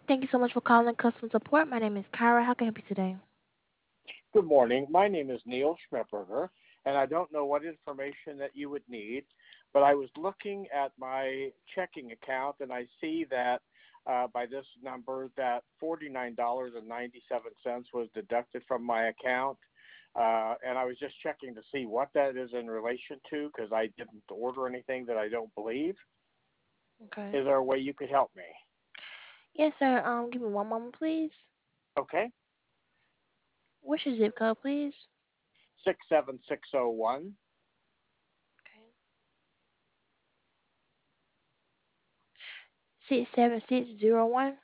Thank you so much for calling customer support. My name is Kyra. How can I help you today? Good morning. My name is Neil Schmepperger, and I don't know what information that you would need, but I was looking at my checking account, and I see that by this number that $49.97 was deducted from my account. And I was just checking to see what that is in relation to because I didn't order anything that I don't believe. Okay. Is there a way you could help me? Yes, sir. Give me one moment, please. Okay. What's your zip code, please? 67601. Okay. 67601.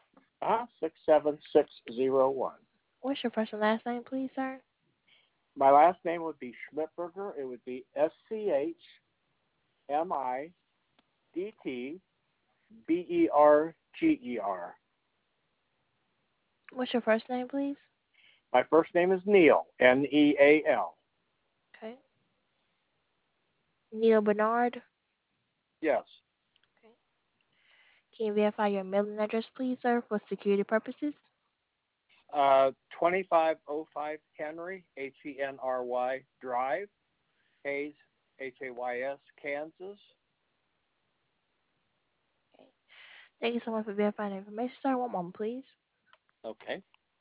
67601. What's your first and last name, please, sir? My last name would be Schmidtberger. It would be Schmidtberger. What's your first name, please? My first name is Neil, Neal. Okay. Neil Bernard. Yes. Okay. Can you verify your mailing address, please, sir, for security purposes? 2505 Henry, Henry Drive, Hays, Hays, Kansas. Okay. Thank you so much for verifying the information, sir. One moment, please. Okay.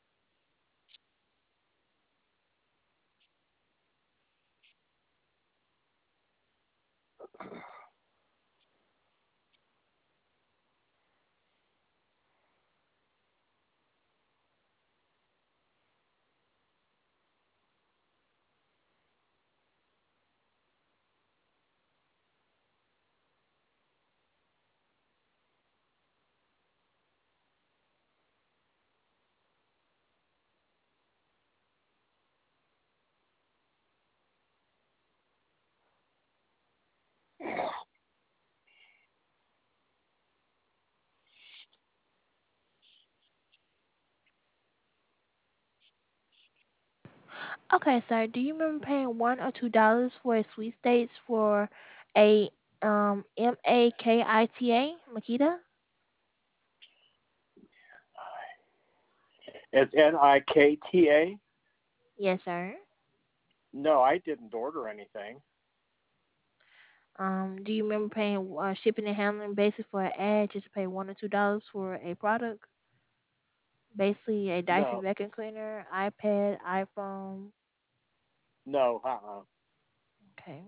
Okay, sir. Do you remember paying $1 or $2 for a sweepstakes for a Makita? Makita? It's Nikta. Yes, sir. No, I didn't order anything. Do you remember paying shipping and handling basis for an ad just to pay $1 or $2 for a product? Basically, a Dyson No, vacuum cleaner, iPad, iPhone. no, Okay.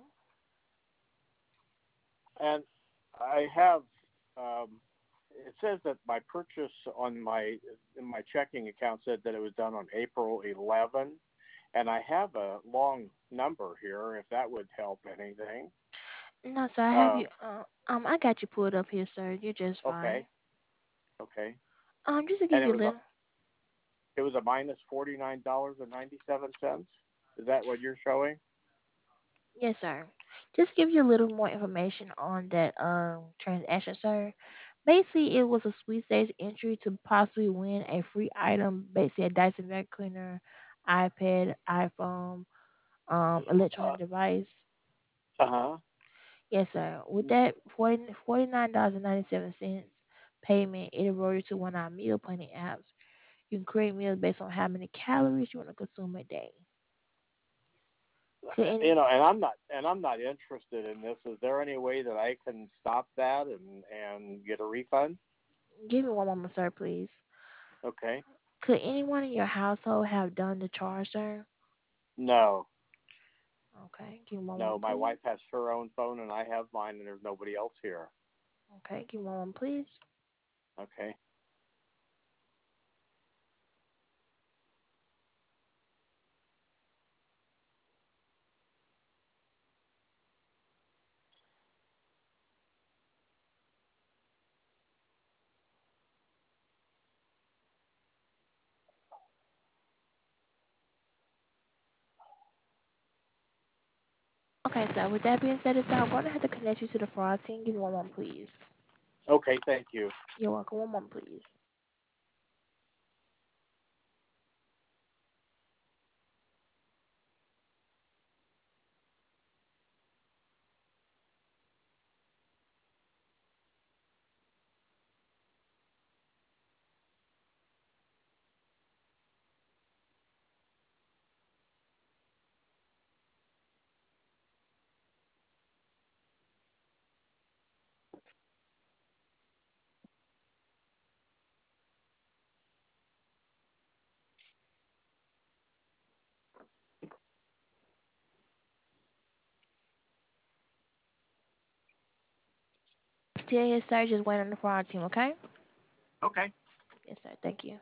And I have. It says that my purchase on my in my checking account said that it was done on April 11, and I have a long number here. If that would help anything. No, sir. I have Uh, you. I got you pulled up here, sir. You're just fine. okay, okay. Just to And give you a little. it was a minus $49.97. Is that what you're showing? Yes, sir. Just give you a little more information on that transaction, sir. Basically, it was a sweepstakes entry to possibly win a free item, basically a Dyson vacuum cleaner, iPad, iPhone, Uh electronic device. huh. Yes, sir. With that $49.97 payment, it enrolled you to one of our meal planning apps. You can create meals based on how many calories you want to consume a day. Could any And I'm not interested in this. Is there any way that I can stop that and get a refund? give me one moment, sir, please? Okay. Could anyone in your household have done the charge, sir? No, Okay, give me one no. moment, My please. wife has her own phone and I have mine, and there's nobody else here. Okay, give me one moment, please. Okay. Okay, sir. With that being said, I'm going to have to connect you to the fraud team. Give me one moment, please. Okay. Thank you. You're welcome. One moment, please. Still here, sir. Just waiting on the fraud team, okay? Okay. Yes, sir. Thank you.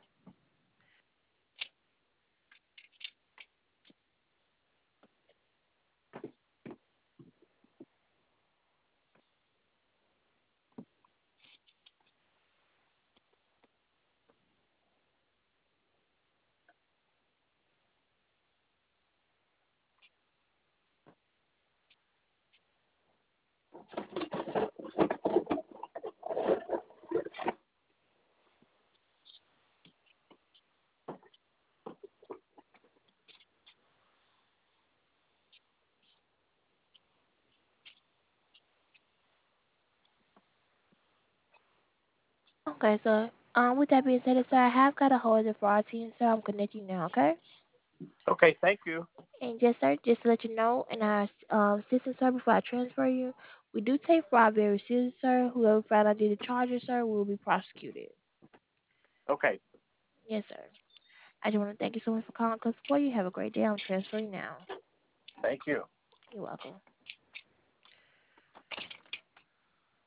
Okay, so with that being said, sir, I have got a hold of the fraud team, so I'm connecting you now, okay? Okay. Thank you. And just sir, just to let you know, in our system, sir, before I transfer you, we do take fraud very seriously, sir. Whoever found out did the charges, sir, will be prosecuted. Okay. Yes, sir. I just want to thank you so much for calling Cause for you. Have a great day. I'm transferring now. Thank you. You're welcome.